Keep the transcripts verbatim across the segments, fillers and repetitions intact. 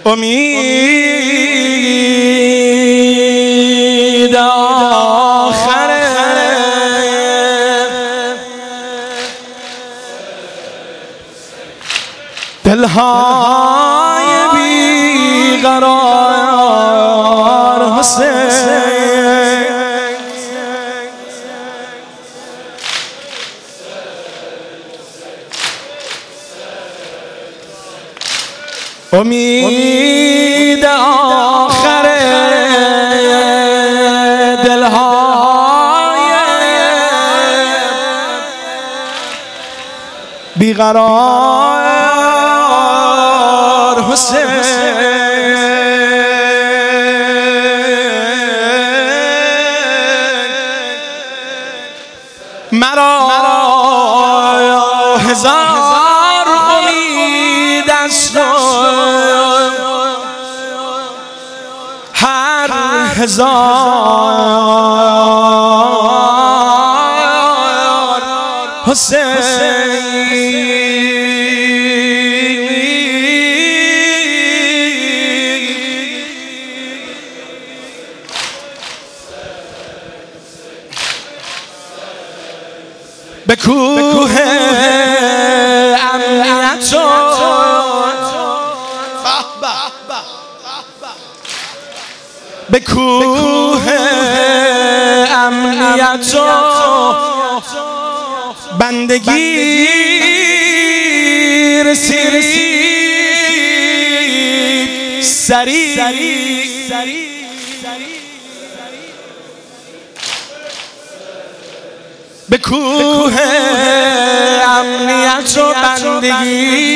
امید آخره دلهای بیقرار حسین امید آخره دلهای بیقرار حسین مرا هزار امید است هر هزار حسین به کوه امنیت به کوه امنیت بندگی رسید سریع به کوه امنیت و بندگی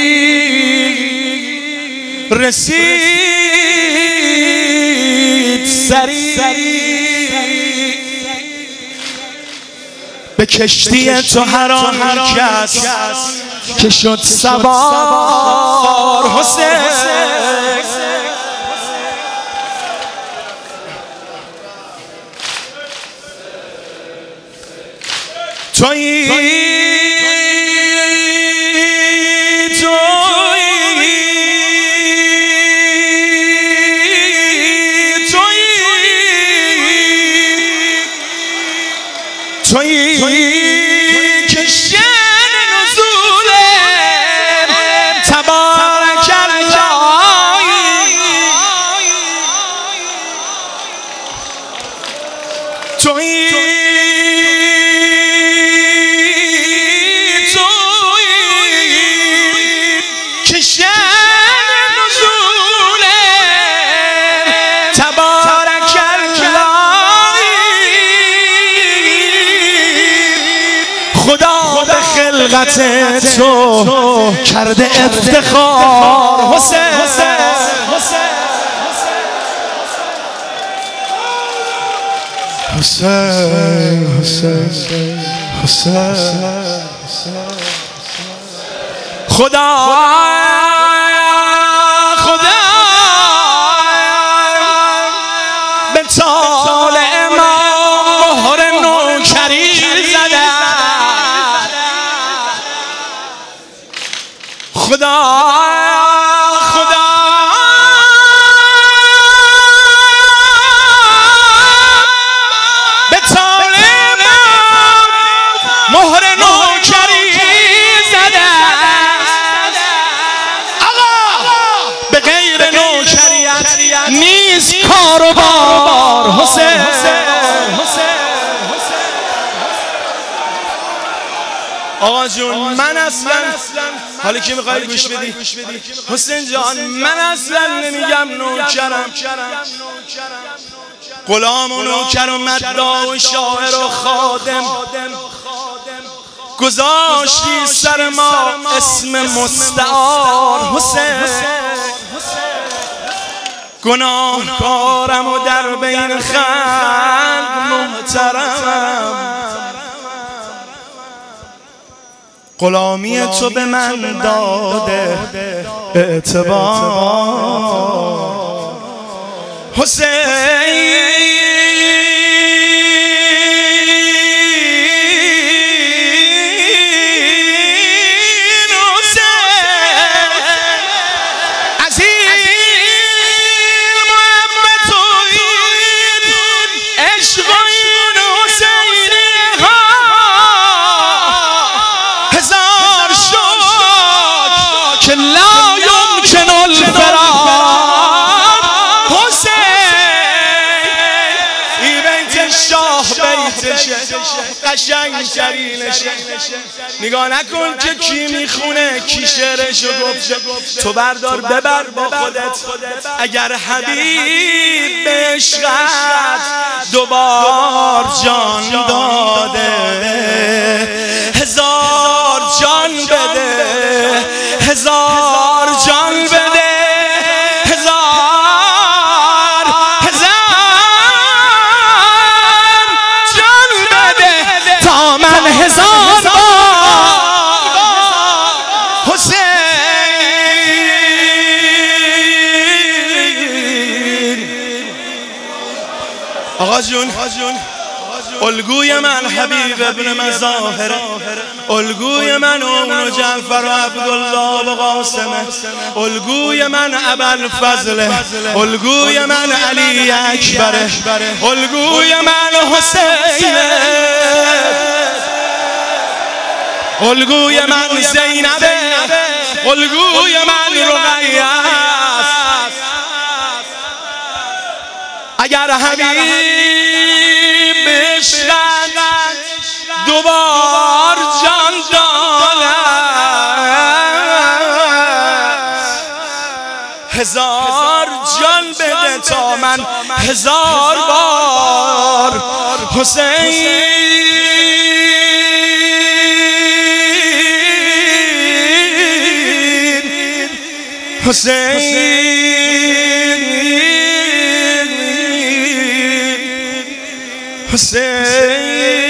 رسید سریع به کشتی تو هر آن کس که شد سوار حسین تویی تویی تویی تویی که شن نزول تبارک الله تویی خلقت تو کرده افتخار حسین حسین حسین حسین خدا خدا به طالع ما مهر نوکری زده خدا خدا به طالع ما مهر نوکری زده آقا به غیر نوکریت نیست کار و بار حسین آقا جون من اصلا حالا که میخوایی گوش بدی حسین جان من اصلا نمیگم نوکرم غلام و نوکر و مداح و شاعر و خادم گذاشتی سر ما اسم مستعار حسین گناهکارم و در بین خلق محترمم غلامی تو به من داده اعتبار حسین عزیز قشنگ ترینشه. نگاه نکن که کی میخونه کی شعرشو گفته، تو بردار ببر با خودت. اگر حبیب به عشقت دوبار جان داده، هزار جان بده، هزار جان بده، هزار هزار جان بده تا من هزار بار حسین. آقا جون الگوی من حبیب ابن مظاهر، الگوی من اون جعفر و عبدالله و قاسمه، الگوی من ابوالفضل، الگوی من علی اکبره، الگوی من حسین، الگوی من زینبه، الگوی من رقیه است. اگر حبیب عشقت دوبار جان داده، هزار جان بده تا من هزار بار حسین. حسین حسین